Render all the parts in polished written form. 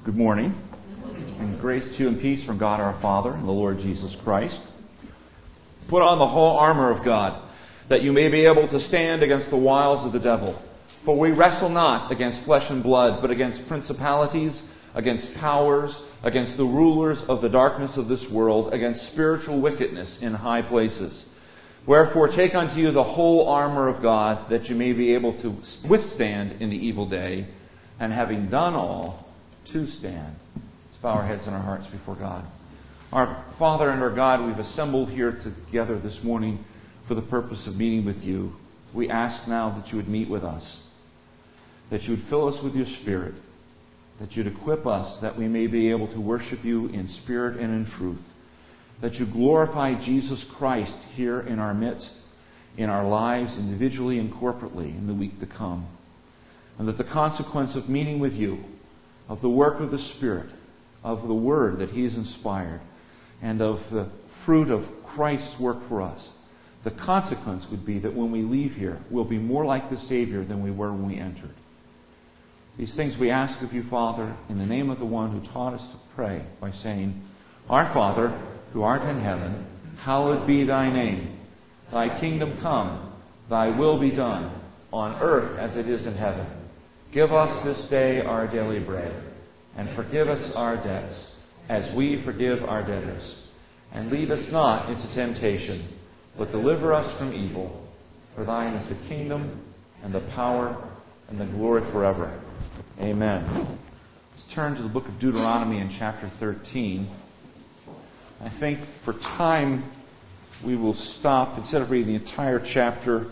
Good morning, and grace to you and peace from God our Father and the Lord Jesus Christ. Put on the whole armor of God, that you may be able to stand against the wiles of the devil. For we wrestle not against flesh and blood, but against principalities, against powers, against the rulers of the darkness of this world, against spiritual wickedness in high places. Wherefore take unto you the whole armor of God, that you may be able to withstand in the evil day, and having done all, to stand. Let's bow our heads and our hearts before God. Our Father and our God, we've assembled here together this morning for the purpose of meeting with you. We ask now that you would meet with us, that you would fill us with your Spirit, that you'd equip us that we may be able to worship you in spirit and in truth, that you glorify Jesus Christ here in our midst, in our lives, individually and corporately, in the week to come, and that the consequence of meeting with you, of the work of the Spirit, of the Word that He's inspired, and of the fruit of Christ's work for us, the consequence would be that when we leave here, we'll be more like the Savior than we were when we entered. These things we ask of you, Father, in the name of the one who taught us to pray by saying, Our Father, who art in heaven, hallowed be thy name. Thy kingdom come, thy will be done, on earth as it is in heaven. Give us this day our daily bread, and forgive us our debts, as we forgive our debtors. And lead us not into temptation, but deliver us from evil. For thine is the kingdom, and the power, and the glory forever. Amen. Let's turn to the book of Deuteronomy in chapter 13. I think for time we will stop, instead of reading the entire chapter,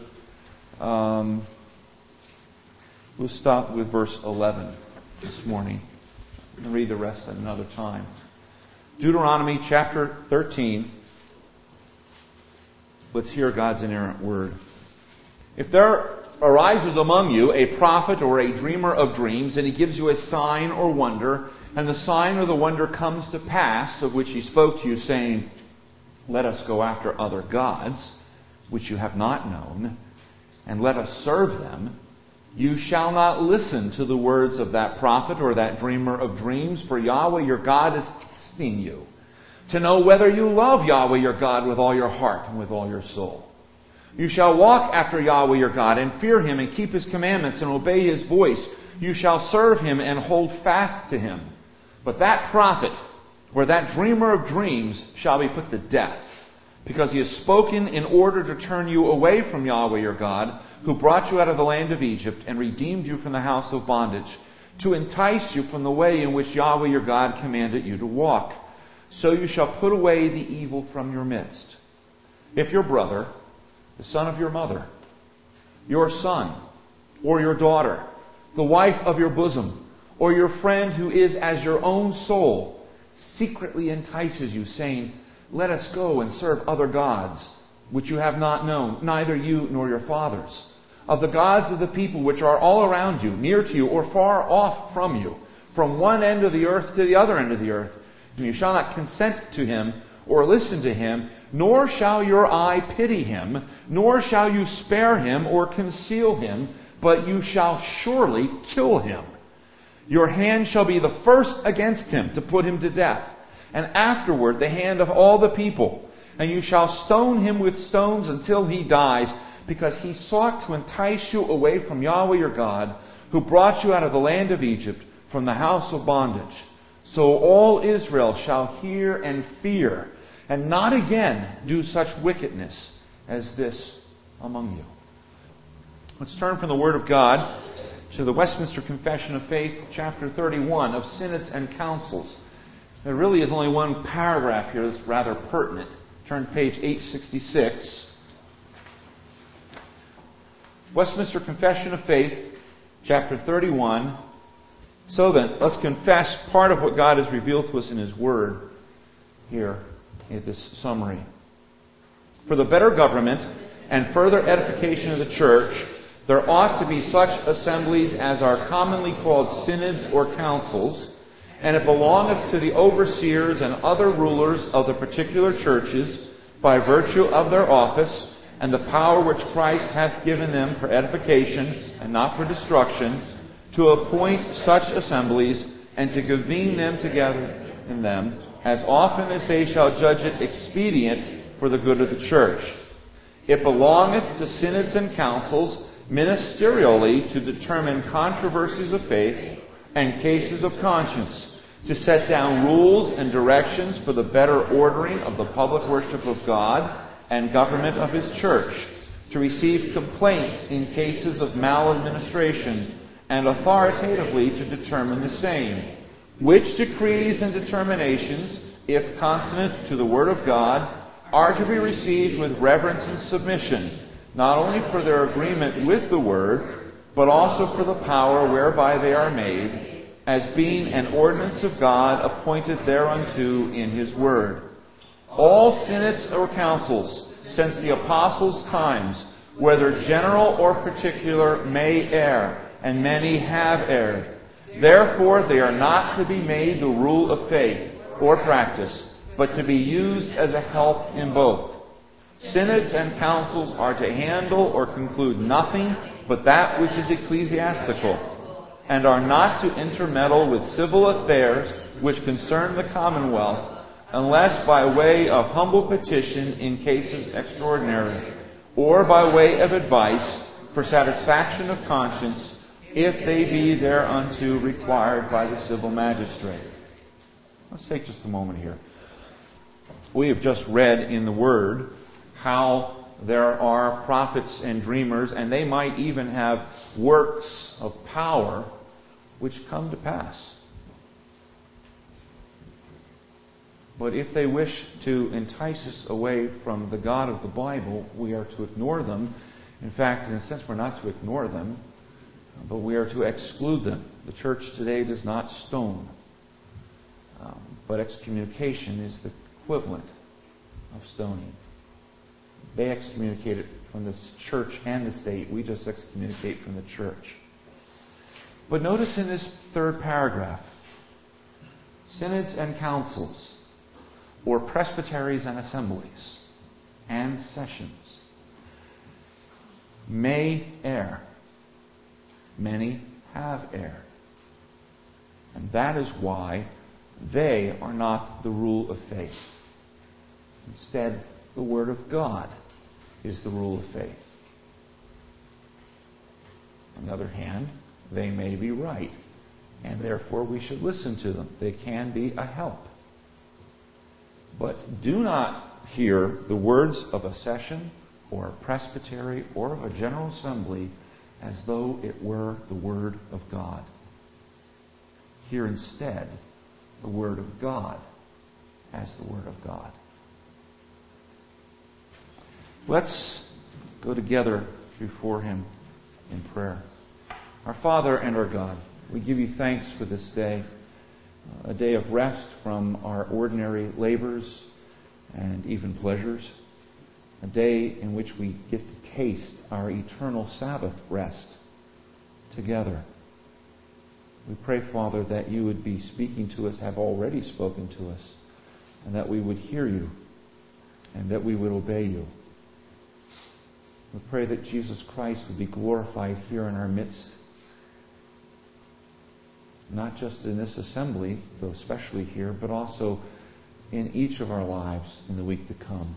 we'll stop with verse 11 this morning and read the rest at another time. Deuteronomy chapter 13. Let's hear God's inerrant word. If there arises among you a prophet or a dreamer of dreams, and he gives you a sign or wonder, and the sign or the wonder comes to pass, of which he spoke to you, saying, Let us go after other gods, which you have not known, and let us serve them, you shall not listen to the words of that prophet or that dreamer of dreams, for Yahweh your God is testing you, to know whether you love Yahweh your God with all your heart and with all your soul. You shall walk after Yahweh your God, and fear him, and keep his commandments, and obey his voice. You shall serve him and hold fast to him. But that prophet, or that dreamer of dreams, shall be put to death, because he has spoken in order to turn you away from Yahweh your God, who brought you out of the land of Egypt, and redeemed you from the house of bondage, to entice you from the way in which Yahweh your God commanded you to walk. So you shall put away the evil from your midst. If your brother, the son of your mother, your son, or your daughter, the wife of your bosom, or your friend who is as your own soul, secretly entices you, saying, Let us go and serve other gods, which you have not known, neither you nor your fathers, of the gods of the people which are all around you, near to you, or far off from you, from one end of the earth to the other end of the earth, and you shall not consent to him, or listen to him, nor shall your eye pity him, nor shall you spare him or conceal him, but you shall surely kill him. Your hand shall be the first against him to put him to death, and afterward the hand of all the people. And you shall stone him with stones until he dies, because he sought to entice you away from Yahweh your God, who brought you out of the land of Egypt, from the house of bondage. So all Israel shall hear and fear, and not again do such wickedness as this among you. Let's turn from the Word of God to the Westminster Confession of Faith, chapter 31, of Synods and Councils. There really is only one paragraph here that's rather pertinent. Turn to page 866. Westminster Confession of Faith, chapter 31. So then, let's confess part of what God has revealed to us in His Word here in this summary. For the better government and further edification of the Church, there ought to be such assemblies as are commonly called synods or councils, and it belongeth to the overseers and other rulers of the particular churches, by virtue of their office, and the power which Christ hath given them for edification and not for destruction, to appoint such assemblies and to convene them together in them, as often as they shall judge it expedient for the good of the church. It belongeth to synods and councils ministerially to determine controversies of faith and cases of conscience, to set down rules and directions for the better ordering of the public worship of God and government of His church, to receive complaints in cases of maladministration, and authoritatively to determine the same, which decrees and determinations, if consonant to the Word of God, are to be received with reverence and submission, not only for their agreement with the Word, but also for the power whereby they are made, as being an ordinance of God appointed thereunto in His Word. All synods or councils, since the apostles' times, whether general or particular, may err, and many have erred. Therefore they are not to be made the rule of faith or practice, but to be used as a help in both. Synods and councils are to handle or conclude nothing but that which is ecclesiastical, and are not to intermeddle with civil affairs which concern the commonwealth, unless by way of humble petition in cases extraordinary, or by way of advice for satisfaction of conscience, if they be thereunto required by the civil magistrate. Let's take just a moment here. We have just read in the Word how there are prophets and dreamers, and they might even have works of power which come to pass. But if they wish to entice us away from the God of the Bible, we are to ignore them. In fact, in a sense, we're not to ignore them, but we are to exclude them. The church today does not stone, but excommunication is the equivalent of stoning. They excommunicated from the church and the state. We just excommunicate from the church. But notice in this third paragraph, synods and councils, or presbyteries and assemblies, and sessions, may err. Many have erred. And that is why they are not the rule of faith. Instead, the Word of God is the rule of faith. On the other hand, they may be right, and therefore we should listen to them. They can be a help. But do not hear the words of a session or a presbytery or of a general assembly as though it were the Word of God. Hear instead the Word of God as the Word of God. Let's go together before Him in prayer. Our Father and our God, we give You thanks for this day, a day of rest from our ordinary labors and even pleasures, a day in which we get to taste our eternal Sabbath rest together. We pray, Father, that You would be speaking to us, have already spoken to us, and that we would hear You, and that we would obey You. We pray that Jesus Christ would be glorified here in our midst, not just in this assembly, though especially here, but also in each of our lives in the week to come.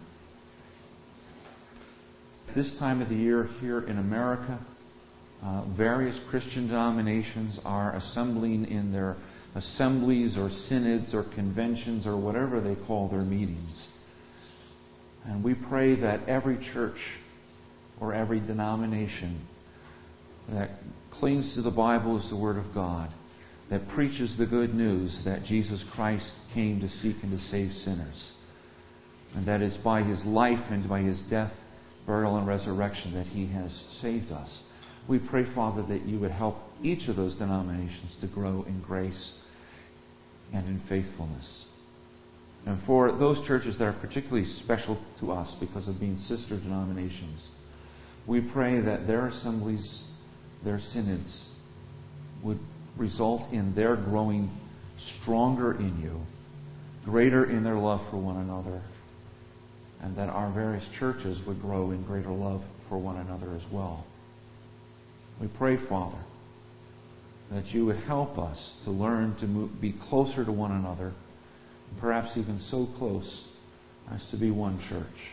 This time of the year here in America, various Christian denominations are assembling in their assemblies or synods or conventions or whatever they call their meetings. And we pray that every church or every denomination that clings to the Bible as the Word of God, that preaches the good news that Jesus Christ came to seek and to save sinners, and that it's by His life and by His death, burial, and resurrection that He has saved us. We pray, Father, that You would help each of those denominations to grow in grace and in faithfulness. And for those churches that are particularly special to us because of being sister denominations, we pray that their assemblies, their synods, would result in their growing stronger in You, greater in their love for one another, and that our various churches would grow in greater love for one another as well. We pray, Father, that you would help us to learn to be closer to one another, perhaps even so close as to be one church.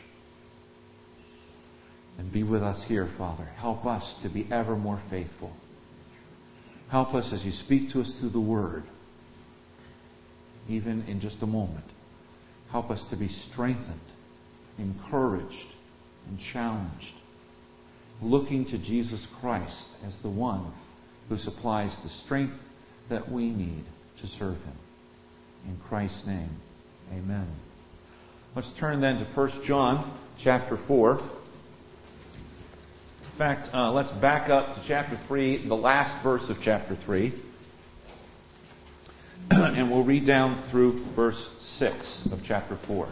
And be with us here, Father. Help us to be ever more faithful. Help us as you speak to us through the Word, even in just a moment. Help us to be strengthened, encouraged, and challenged, looking to Jesus Christ as the one who supplies the strength that we need to serve Him. In Christ's name, amen. Let's turn then to 1 John chapter 4. In fact, let's back up to chapter 3, the last verse of chapter 3. And we'll read down through verse 6 of chapter 4.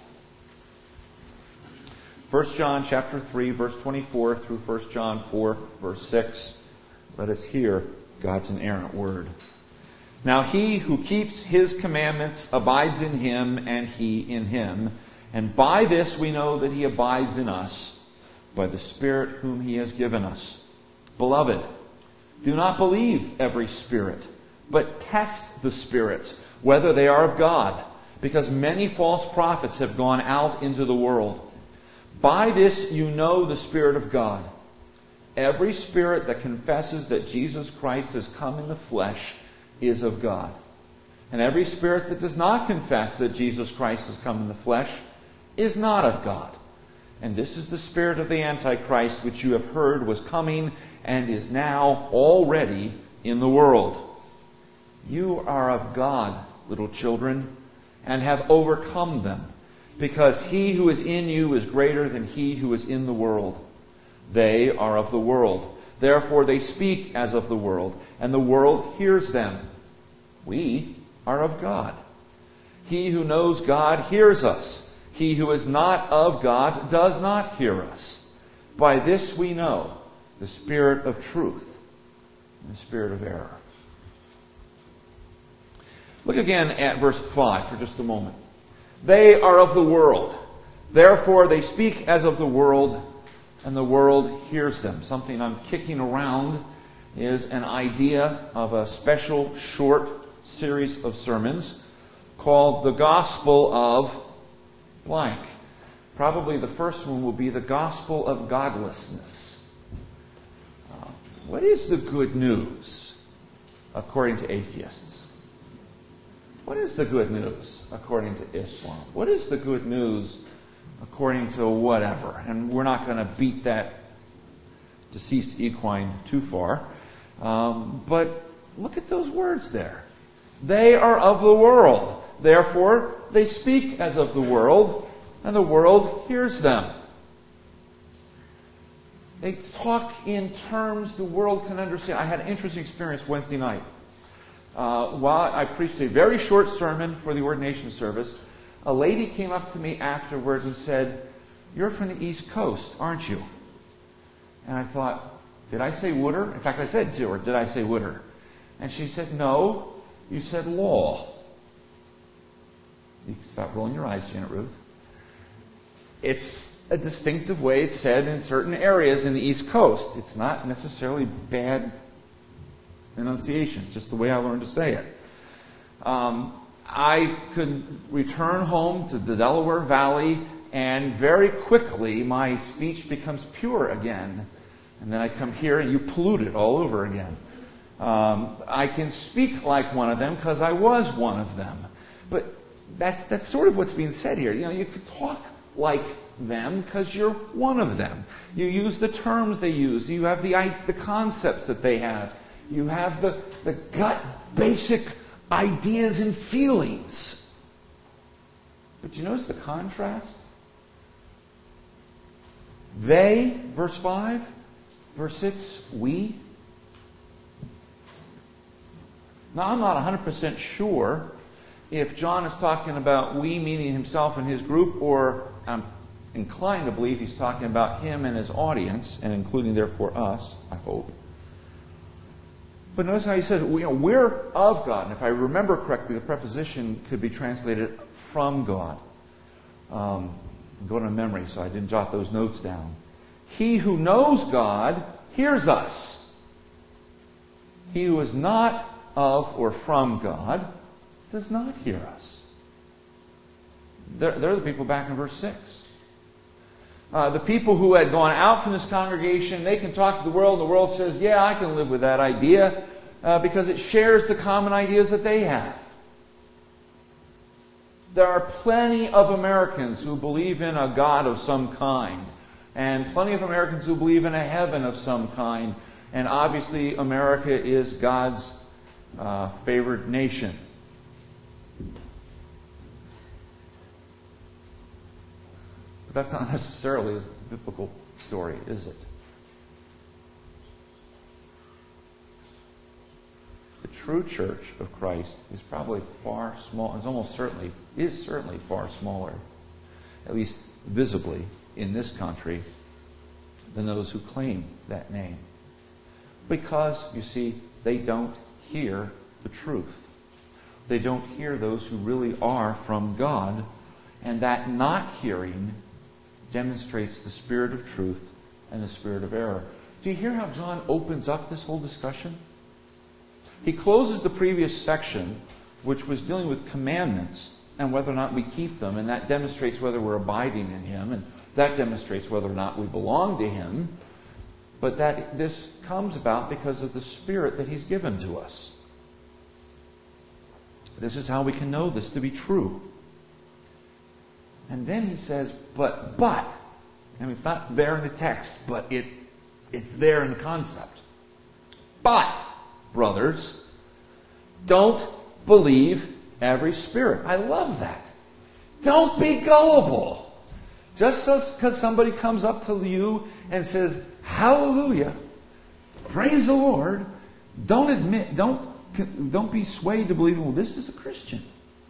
1 John chapter 3, verse 24 through 1 John 4, verse 6. Let us hear God's inerrant word. Now he who keeps His commandments abides in Him, and He in him. And by this we know that He abides in us, by the Spirit whom He has given us. Beloved, do not believe every spirit, but test the spirits, whether they are of God, because many false prophets have gone out into the world. By this you know the Spirit of God. Every spirit that confesses that Jesus Christ has come in the flesh is of God. And every spirit that does not confess that Jesus Christ has come in the flesh is not of God. And this is the spirit of the Antichrist, which you have heard was coming and is now already in the world. You are of God, little children, and have overcome them, because He who is in you is greater than he who is in the world. They are of the world. Therefore they speak as of the world, and the world hears them. We are of God. He who knows God hears us. He who is not of God does not hear us. By this we know the spirit of truth and the spirit of error. Look again at verse 5 for just a moment. They are of the world. Therefore they speak as of the world, and the world hears them. Something I'm kicking around is an idea of a special short series of sermons called The Gospel of blank. Probably the first one will be The Gospel of Godlessness. What is the good news according to atheists? What is the good news according to Islam? What is the good news according to whatever? And we're not going to beat that deceased equine too far. But look at those words there. They are of the world. Therefore, they speak as of the world, and the world hears them. They talk in terms the world can understand. I had an interesting experience Wednesday night. While I preached a very short sermon for the ordination service, a lady came up to me afterward and said, "You're from the East Coast, aren't you?" And I thought, did I say Wooder? In fact, I said to her, did I say Wooder? And she said, "No, you said law." You can stop rolling your eyes, Janet Ruth. It's a distinctive way it's said in certain areas in the East Coast. It's not necessarily bad enunciation. It's just the way I learned to say it. I could return home to the Delaware Valley, and very quickly my speech becomes pure again. And then I come here and you pollute it all over again. I can speak like one of them because I was one of them. But that's sort of what's being said here. You know, you could talk like them because you're one of them. You use the terms they use. You have the concepts that they have. You have the gut basic ideas and feelings. But you notice the contrast? They, verse 5, verse 6, we. Now, I'm not 100% sure if John is talking about we, meaning himself and his group, or I'm inclined to believe he's talking about him and his audience, and including, therefore, us, I hope. But notice how he says, we're of God. And if I remember correctly, the preposition could be translated from God. I'm going to memory, so I didn't jot those notes down. He who knows God hears us. He who is not of or from God does not hear us. They're the people back in verse 6. The people who had gone out from this congregation, they can talk to the world, and the world says, yeah, I can live with that idea because it shares the common ideas that they have. There are plenty of Americans who believe in a God of some kind, and plenty of Americans who believe in a heaven of some kind, and obviously America is God's favored nation. But that's not necessarily a biblical story, is it? The true church of Christ is probably far small. Is certainly far smaller, at least visibly in this country, than those who claim that name. Because, you see, they don't hear the truth. They don't hear those who really are from God, and that not hearing demonstrates the spirit of truth and the spirit of error. Do you hear how John opens up this whole discussion? He closes the previous section, which was dealing with commandments and whether or not we keep them, and that demonstrates whether we're abiding in Him, and that demonstrates whether or not we belong to Him. But that this comes about because of the Spirit that He's given to us. This is how we can know this to be true. And then he says, but. I mean, it's not there in the text, but it's there in the concept. But, brothers, don't believe every spirit. I love that. Don't be gullible. Just because somebody comes up to you and says, hallelujah, praise the Lord, don't be swayed to believing, well, this is a Christian.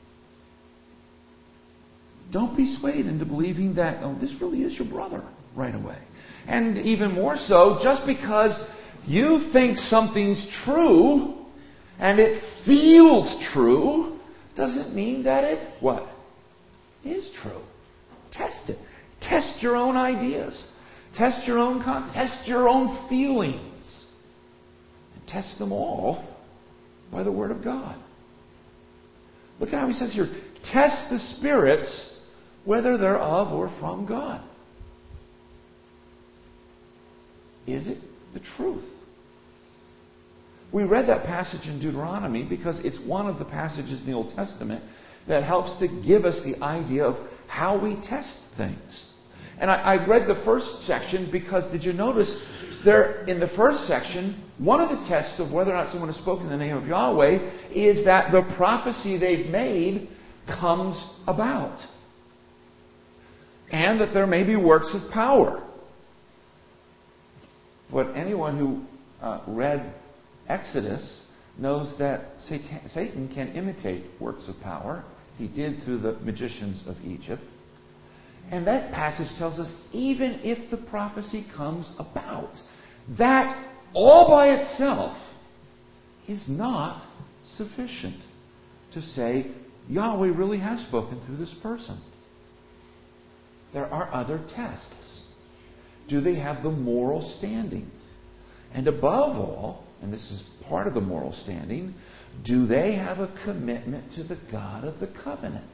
Don't be swayed into believing that, oh, this really is your brother right away. And even more so, just because you think something's true and it feels true, doesn't mean that it, what? Is true. Test it. Test your own ideas. Test your own concepts. Test your own feelings. And test them all by the Word of God. Look at how he says here, test the spirits whether they're of or from God. Is it the truth? We read that passage in Deuteronomy because it's one of the passages in the Old Testament that helps to give us the idea of how we test things. And I read the first section because, did you notice there in the first section, one of the tests of whether or not someone has spoken in the name of Yahweh is that the prophecy they've made comes about. And that there may be works of power. But anyone who read Exodus knows that Satan can imitate works of power. He did through the magicians of Egypt. And that passage tells us even if the prophecy comes about, that all by itself is not sufficient to say Yahweh really has spoken through this person. There are other tests. Do they have the moral standing? And above all, and this is part of the moral standing, do they have a commitment to the God of the covenant?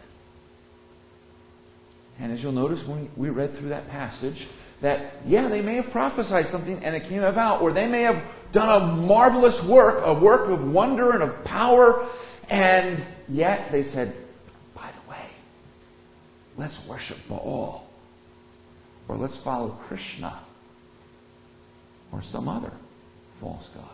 And as you'll notice when we read through that passage, that, yeah, they may have prophesied something and it came about, or they may have done a marvelous work, a work of wonder and of power, and yet they said, by the way, let's worship Baal. Or let's follow Krishna. Or some other false god.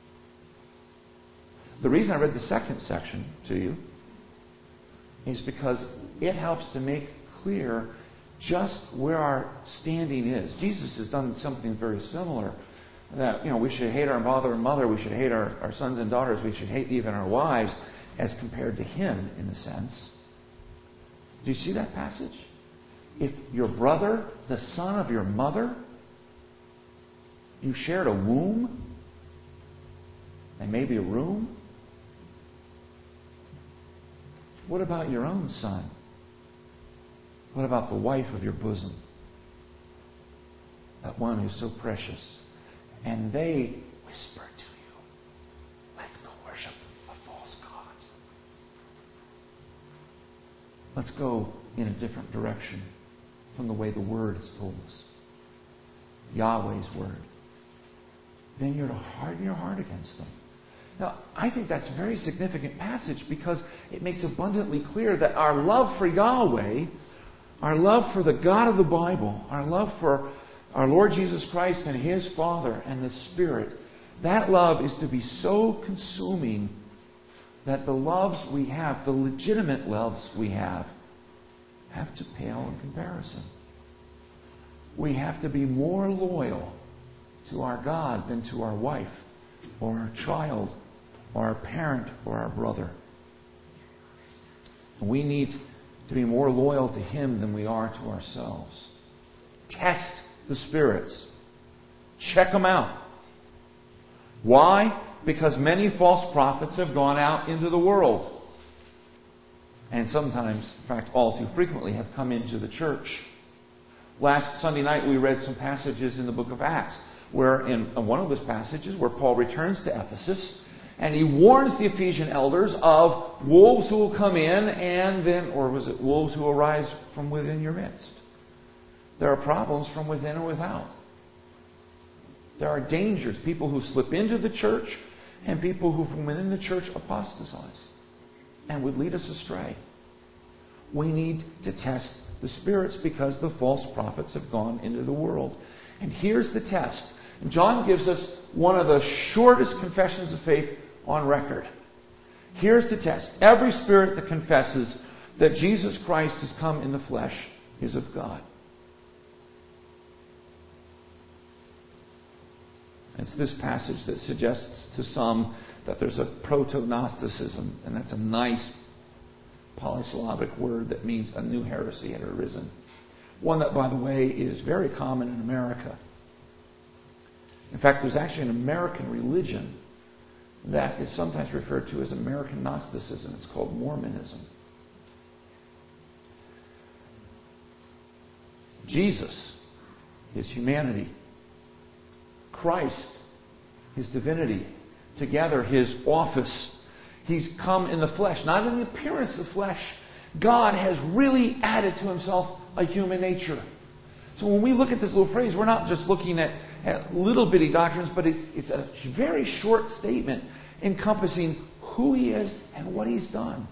The reason I read the second section to you is because it helps to make clear just where our standing is. Jesus has done something very similar. That, we should hate our father and mother, we should hate our sons and daughters, we should hate even our wives as compared to him, in a sense. Do you see that passage? If your brother, the son of your mother, you shared a womb and maybe a room, what about your own son? What about the wife of your bosom? That one who's so precious. And they whisper to you, let's go in a different direction from the way the Word has told us. Yahweh's Word. Then you're to harden your heart against them. Now, I think that's a very significant passage because it makes abundantly clear that our love for Yahweh, our love for the God of the Bible, our love for our Lord Jesus Christ and His Father and the Spirit, that love is to be so consuming that the loves we have, the legitimate loves we have to pale in comparison. We have to be more loyal to our God than to our wife or our child or our parent or our brother. We need to be more loyal to Him than we are to ourselves. Test the spirits. Check them out. Why? Because many false prophets have gone out into the world. And sometimes, in fact, all too frequently, have come into the church. Last Sunday night we read some passages in the book of Acts, where in one of those passages where Paul returns to Ephesus, and he warns the Ephesian elders of wolves who will come in, and then, or was it wolves who arise from within your midst? There are problems from within and without. There are dangers, people who slip into the church and people who from within the church apostatize and would lead us astray. We need to test the spirits because the false prophets have gone into the world. And here's the test. And John gives us one of the shortest confessions of faith on record. Here's the test. Every spirit that confesses that Jesus Christ has come in the flesh is of God. It's this passage that suggests to some that there's a proto-Gnosticism, and that's a nice polysyllabic word that means a new heresy had arisen. One that, by the way, is very common in America. In fact, there's actually an American religion that is sometimes referred to as American Gnosticism. It's called Mormonism. Jesus, His humanity. Christ, His divinity. Together, His office. He's come in the flesh, not in the appearance of flesh. God has really added to Himself a human nature. So when we look at this little phrase, we're not just looking at little bitty doctrines, but it's a very short statement encompassing who He is and what He's done.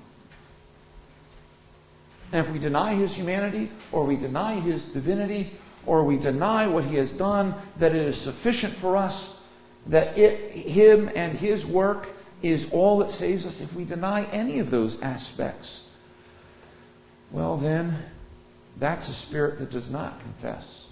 And if we deny His humanity, or we deny His divinity, or we deny what He has done, that it is sufficient for us, that Him and His work is all that saves us, if we deny any of those aspects, well then, that's a spirit that does not confess.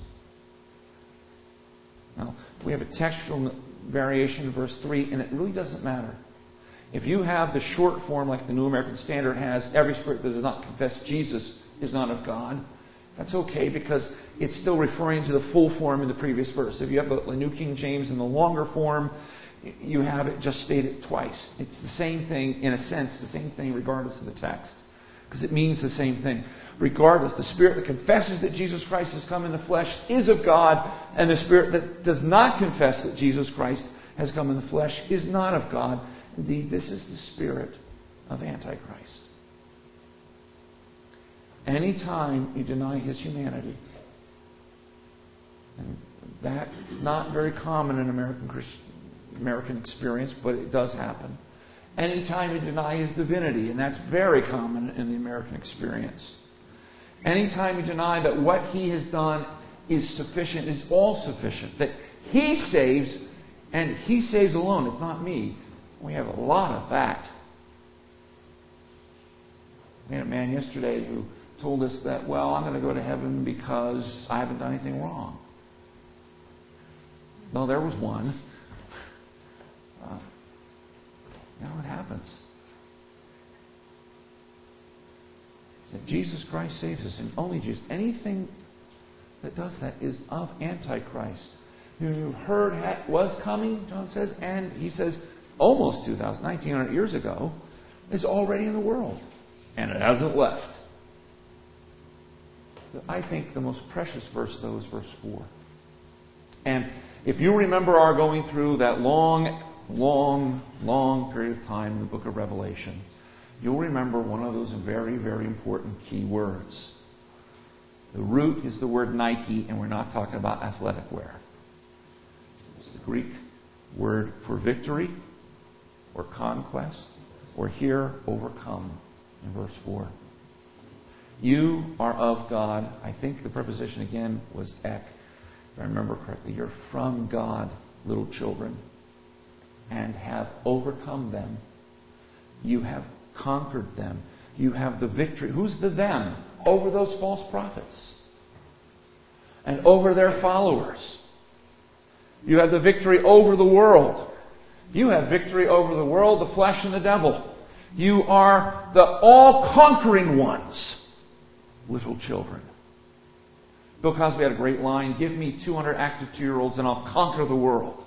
Now, we have a textual variation in verse 3, and it really doesn't matter. If you have the short form like the New American Standard has, every spirit that does not confess Jesus is not of God, that's okay because it's still referring to the full form in the previous verse. If you have the New King James in the longer form, you have it just stated twice. It's the same thing, in a sense, the same thing regardless of the text. Because it means the same thing. Regardless, the spirit that confesses that Jesus Christ has come in the flesh is of God, and the spirit that does not confess that Jesus Christ has come in the flesh is not of God. Indeed, this is the spirit of Antichrist. Anytime you deny His humanity, and that's not very common in American experience, but it does happen. Anytime you deny His divinity, and that's very common in the American experience. Anytime you deny that what He has done is sufficient, is all sufficient, that He saves, and He saves alone, it's not me. We have a lot of that. We had a man yesterday who told us that, well, I'm going to go to heaven because I haven't done anything wrong. No, there was one. Now it happens. That Jesus Christ saves us, and only Jesus. Anything that does that is of Antichrist, who you heard was coming, John says, and he says almost 1900 years ago, is already in the world. And it hasn't left. I think the most precious verse, though, is verse 4. And if you remember our going through that long period of time in the book of Revelation, you'll remember one of those very, very important key words. The root is the word Nike, and we're not talking about athletic wear. It's the Greek word for victory or conquest, or here, overcome, in verse 4. You are of God. I think the preposition again was ek, if I remember correctly. You're from God, little children, and have overcome them. You have conquered them. You have the victory. Who's the them? Over those false prophets and over their followers. You have the victory over the world. You have victory over the world, the flesh, and the devil. You are the all-conquering ones, little children. Bill Cosby had a great line, give me 200 active 2-year-olds and I'll conquer the world.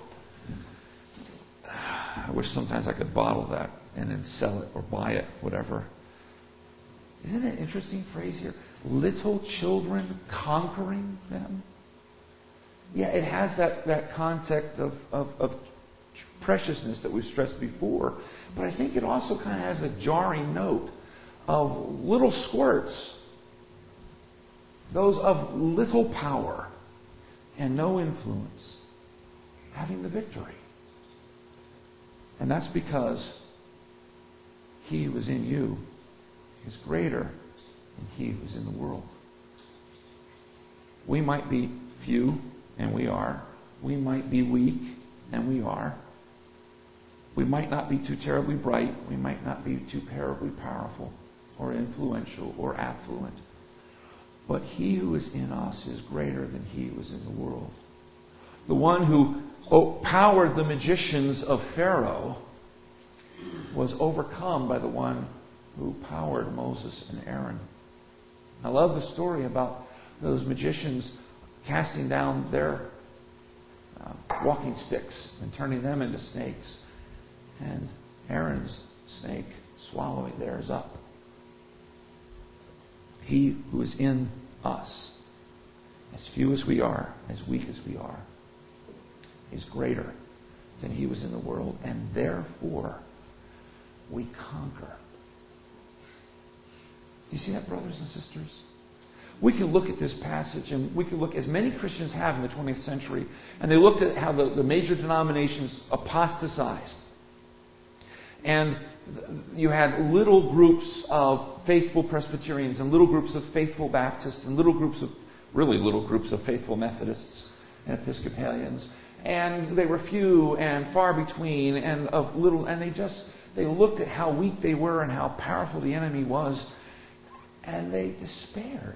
I wish sometimes I could bottle that and then sell it or buy it, whatever. Isn't it an interesting phrase here? Little children conquering them? Yeah, it has that concept of preciousness that we've stressed before. But I think it also kind of has a jarring note of little squirts. Those of little power and no influence having the victory. And that's because he who is in you is greater than he who is in the world. We might be few, and we are. We might be weak, and we are. We might not be too terribly bright. We might not be too terribly powerful or influential or affluent. But he who is in us is greater than he who is in the world. The one who powered the magicians of Pharaoh was overcome by the one who powered Moses and Aaron. I love the story about those magicians casting down their walking sticks and turning them into snakes, and Aaron's snake swallowing theirs up. He who is in us, as few as we are, as weak as we are, is greater than he was in the world, and therefore we conquer. Do you see that, brothers and sisters? We can look at this passage, and we can look, as many Christians have in the 20th century, and they looked at how the major denominations apostatized. And you had little groups of faithful Presbyterians and little groups of faithful Baptists and little groups of faithful Methodists and Episcopalians. And they were few and far between and of little, and they looked at how weak they were and how powerful the enemy was, and they despaired.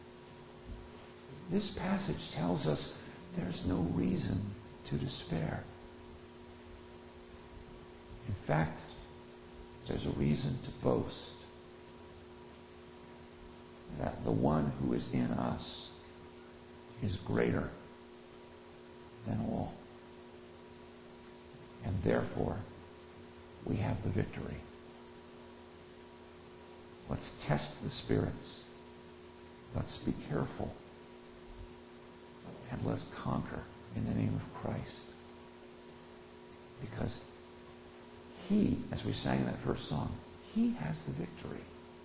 This passage tells us there's no reason to despair. In fact, there's a reason to boast that the one who is in us is greater than all. And therefore, we have the victory. Let's test the spirits. Let's be careful. And let's conquer in the name of Christ. Because he, as we sang in that first song, he has the victory.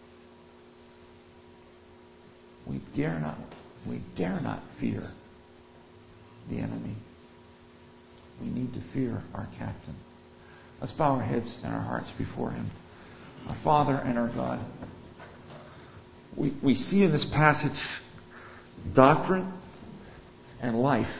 We dare not fear the enemy. We need to fear our captain. Let's bow our heads and our hearts before him. Our Father and our God, we see in this passage doctrine and life.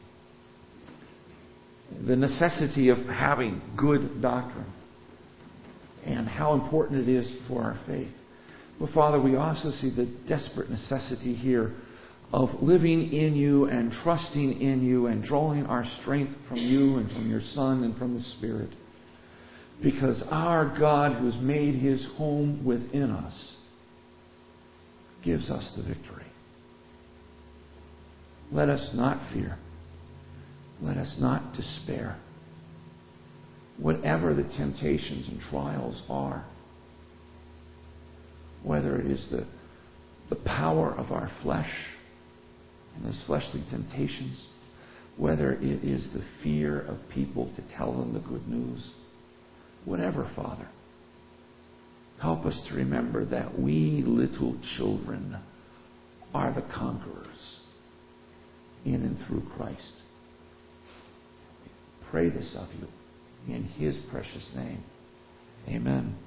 The necessity of having good doctrine and how important it is for our faith. But Father, we also see the desperate necessity here of living in you and trusting in you and drawing our strength from you and from your Son and from the Spirit. Because our God, who has made his home within us, gives us the victory. Let us not fear. Let us not despair. Whatever the temptations and trials are, whether it is the power of our flesh and those fleshly temptations, whether it is the fear of people to tell them the good news, whatever, Father, Help us to remember that we little children are the conquerors in and through Christ. Pray this of you in His precious name. Amen.